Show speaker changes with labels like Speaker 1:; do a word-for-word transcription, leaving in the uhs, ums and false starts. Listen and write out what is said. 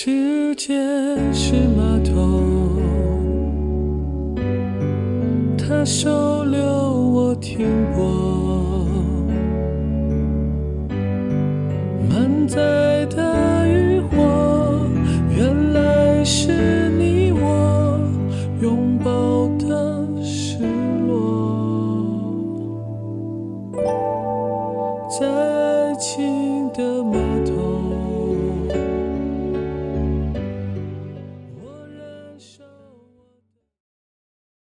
Speaker 1: 世界是码头，它收留我停泊，满载的渔火，原来是你我拥抱的失落。在爱情的码头，